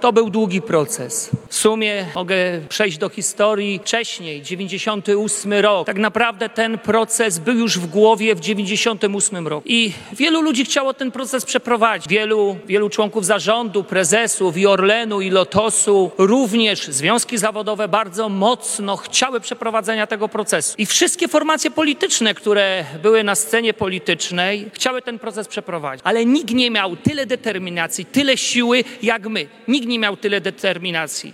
To był długi proces. W sumie mogę przejść do historii wcześniej, 98 rok. Tak naprawdę ten proces był już w głowie w 98 roku. I wielu ludzi chciało ten proces przeprowadzić. Wielu członków zarządu, prezesów i Orlenu, i Lotosu, również związki zawodowe bardzo mocno chciały przeprowadzenia tego procesu. I wszystkie formacje polityczne, które były na scenie politycznej, chciały ten proces przeprowadzić. Ale nikt nie miał tyle determinacji, tyle siły jak my. Nikt nie miał tyle determinacji.